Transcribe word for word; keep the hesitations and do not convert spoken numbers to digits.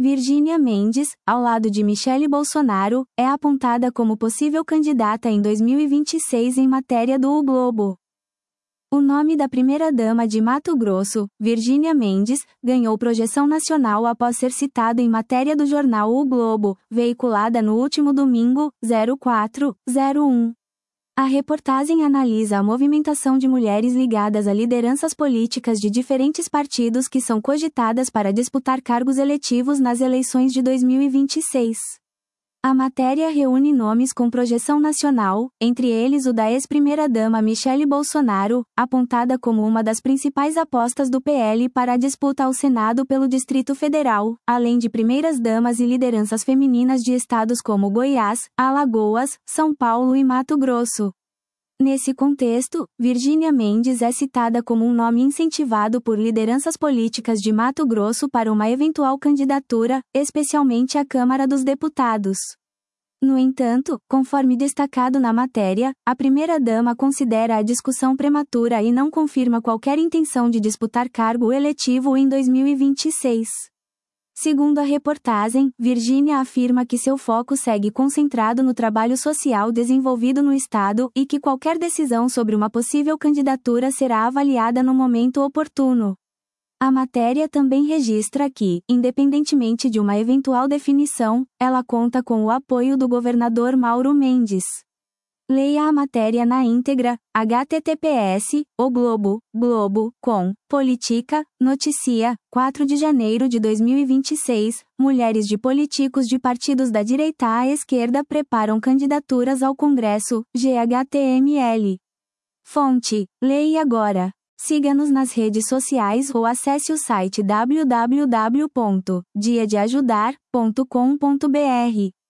Virgínia Mendes, ao lado de Michele Bolsonaro, é apontada como possível candidata em dois mil e vinte e seis em matéria do O Globo. O nome da primeira-dama de Mato Grosso, Virgínia Mendes, ganhou projeção nacional após ser citado em matéria do jornal O Globo, veiculada no último domingo, zero quatro zero um. A reportagem analisa a movimentação de mulheres ligadas a lideranças políticas de diferentes partidos que são cogitadas para disputar cargos eletivos nas eleições de dois mil e vinte e seis. A matéria reúne nomes com projeção nacional, entre eles o da ex-primeira-dama Michele Bolsonaro, apontada como uma das principais apostas do P L para a disputa ao Senado pelo Distrito Federal, além de primeiras-damas e lideranças femininas de estados como Goiás, Alagoas, São Paulo e Mato Grosso. Nesse contexto, Virgínia Mendes é citada como um nome incentivado por lideranças políticas de Mato Grosso para uma eventual candidatura, especialmente à Câmara dos Deputados. No entanto, conforme destacado na matéria, a primeira-dama considera a discussão prematura e não confirma qualquer intenção de disputar cargo eletivo em dois mil e vinte e seis. Segundo a reportagem, Virgínia afirma que seu foco segue concentrado no trabalho social desenvolvido no Estado e que qualquer decisão sobre uma possível candidatura será avaliada no momento oportuno. A matéria também registra que, independentemente de uma eventual definição, ela conta com o apoio do governador Mauro Mendes. Leia a matéria na íntegra, https, o globo, globo, com, Politica, noticia, quatro de janeiro de dois mil e vinte e seis, mulheres de políticos de partidos da direita à esquerda preparam candidaturas ao Congresso, G H T M L. Fonte, leia agora. Siga-nos nas redes sociais ou acesse o site w w w ponto dia de ajudar ponto com ponto b r.